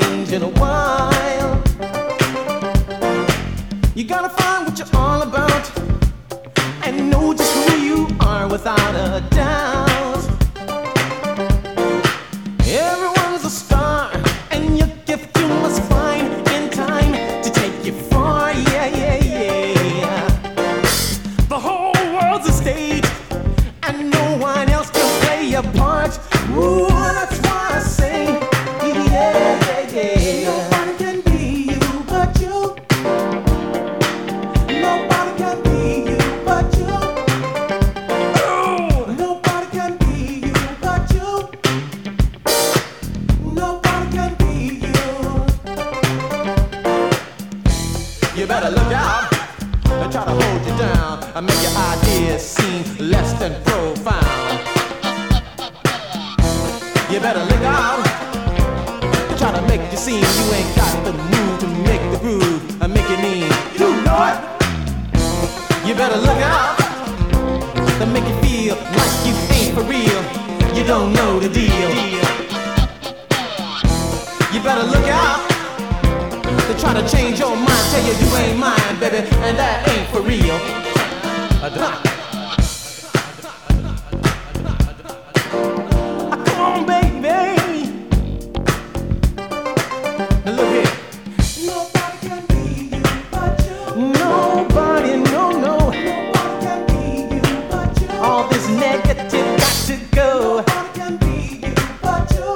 change in a while. You gotta find what you're all about and know just who you are without a doubt. Everyone's a star, and your gift you must find in time to take you far. Yeah, yeah, yeah. The whole world's a stage, and no one else can play a part. Ooh, that's why I say, yeah, yeah, yeah. Nobody can be you but you. Nobody can be you but you. Oh, nobody can be you but you. Nobody can be you. You better look out and try to hold you down and make your ideas seem less than profound. You better look out and try to make you seem you ain't got the move to make the groove and make it mean. You know it. You better look out to make you feel like you ain't for real. You don't know the deal. You better look out to try to change your mind, tell you you ain't mine, baby, and that ain't for real. Come on, baby. Now look here. Nobody can be you but you. Nobody, no, no. Nobody can be you but you. All this negative got to go. Nobody can be you but you.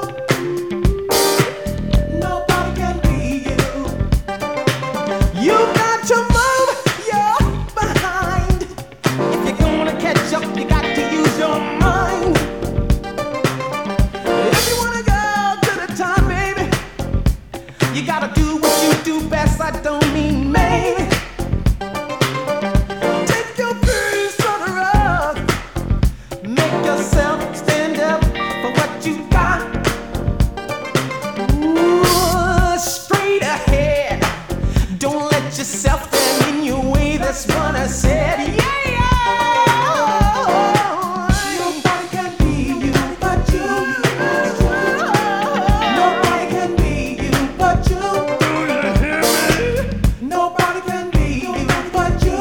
Nobody can be you. You got to move your behind. If you're gonna catch up, you got to use your mind. If you wanna go to the top, baby, you gotta do what you do best. I don't mean maybe. Take your piece on the road. Make yourself stand up for what you got. Ooh, straight ahead. Don't let yourself stand in your way. That's what I said. Yeah, yeah. Nobody can be you but you. Nobody can be you but you. Nobody can be you but you.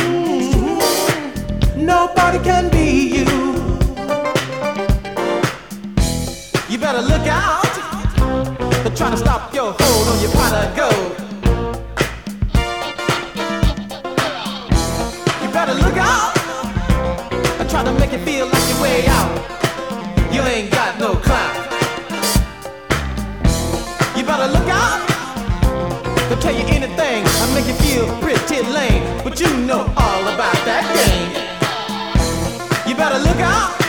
Nobody can be you. You better look out. They're trying to stop your hold on your pot of gold. You better look out and try to make it feel like your way out. You ain't got no clout. You better look out. They'll tell you anything and make you feel pretty lame, but you know all about that game. You better look out